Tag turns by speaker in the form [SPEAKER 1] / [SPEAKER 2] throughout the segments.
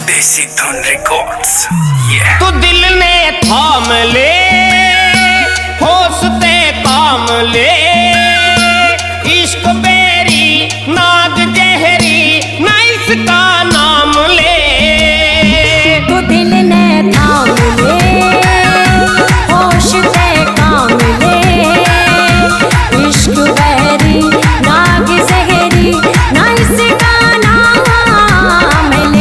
[SPEAKER 1] देसी धुन रिकॉर्ड्स।
[SPEAKER 2] तू दिल ने थाम ले, होश ते काम ले, इश्क बेरी नाग जहरी ना इसका नाम ले।
[SPEAKER 3] तू दिल ने थाम ले, होश ते काम ले, इश्क बेरी नाग जहरी ना इसका नाम ले।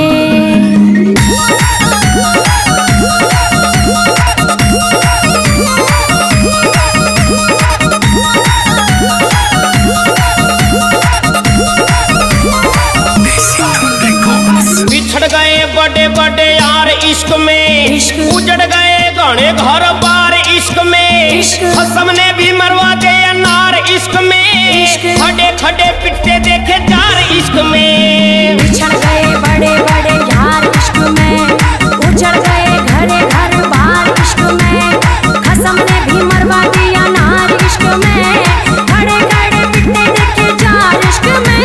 [SPEAKER 2] बिछड़ गए बड़े बड़े यार इश्क में, उजड़ गए गाने घर बार इश्क में, खसम ने भी मरवा दे नार इश्क में, खड़े खड़े पिटते देखे जार इश्क में।
[SPEAKER 3] बिछड़ गए बड़े बड़े यार इश्क में, उजड़ गए घरे घर बार इश्क में, खसम ने भी मरवा दिया नार इश्क में, खड़े खड़े पिटते देखे जार इश्क में।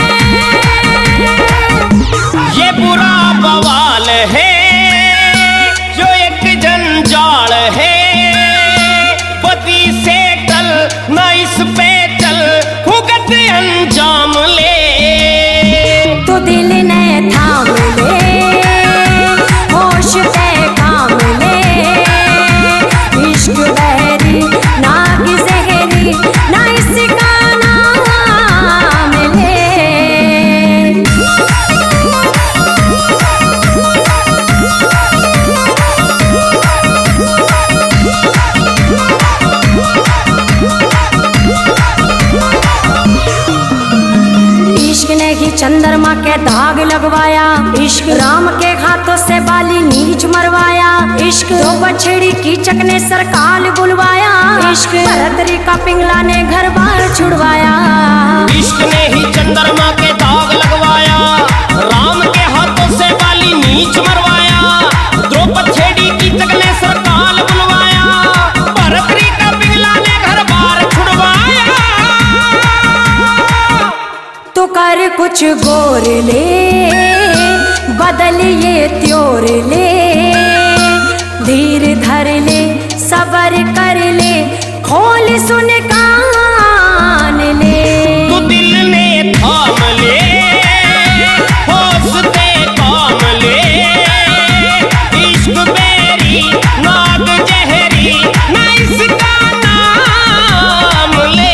[SPEAKER 2] ये बुरा बवाल है जो एक जंजाल है, पति से टल न इस पे चल भुगत अंजाम ले।
[SPEAKER 3] तो दिल ने थाम ले, होश पे काम ले, इश्क बहरी नाग जहरी ना इसका नाम ले। इश्क ने ही चंद्रमा के दाग लगवाया, इश्क राम के हाथों से बाली नीच मरवाया, इश्क दो बछड़ी कीचक ने सरकाल बुलवाया, इश्क भरतरी का पिंगला ने घर बार छुड़वाया।
[SPEAKER 2] इश्क ने ही चंद्रमा के दाग लगवाया, राम के हाथों से बाली नीच मरवाया, द्रौपदी छेड़ी कीचक ने सरकाल बुलवाया, भरतरी का पिंगला ने घर बार छुड़वाया।
[SPEAKER 3] तो कर कुछ गोर ले, बदल ये त्योर ले, धीर धर ले, सबर कर ले, खोल सुन कान ले।
[SPEAKER 2] तू दिल ने थाम ले, होश ते काम ले, इश्क बेरी नाग जहरी ना इसका नाम ले।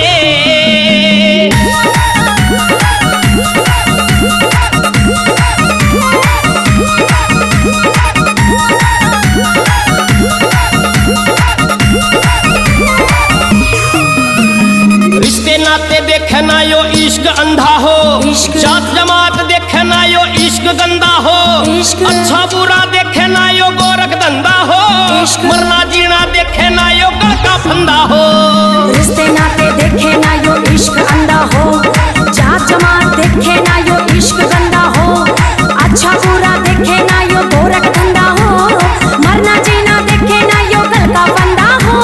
[SPEAKER 2] रिश्ते नाते देखे ना यो इश्क अंधा हो, जात जमात देखे ना यो इश्क गंदा हो, अच्छा बुरा देखे ना यो गोरख धंधा हो, मरना जीना देखे ना यो गल का फंदा हो।
[SPEAKER 3] रिश्ते नाते देखे ना यो इश्क अंधा हो, जात जमात देखे ना यो इश्क गंदा हो, अच्छा बुरा देखे ना यो गोरख धंधा हो, मरना जीना देखे ना यो गल का फंदा हो।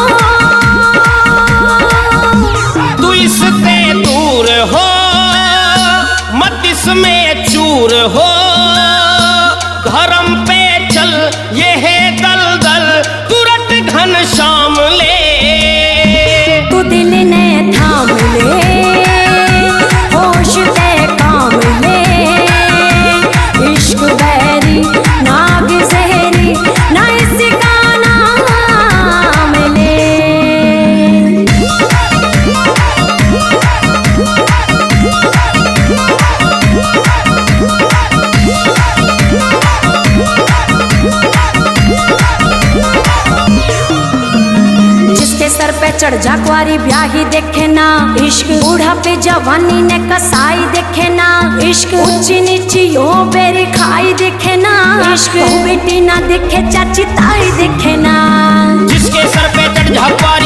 [SPEAKER 2] तू इससे दूर हो, मत इसमें चूर हो, धर्म पे चल ये है दलदल तुरंत घनश्याम ले।
[SPEAKER 3] तू दिल ने थाम ले, होश ते काम ले, इश्क बहरी नाग जहरी ना इसका नाम ले। जिसके सर पे चढ़ जा कुंवारी ब्याही देखे ना, इश्क बूढ़ा पे जवानी ने कसाई देखे ना, इश्क ऊंची नीची यो बेरी खाई देखे ना, इश्क बेटी ना देखे चाची ताई देखे ना।
[SPEAKER 2] जिसके सर पे चढ़ जा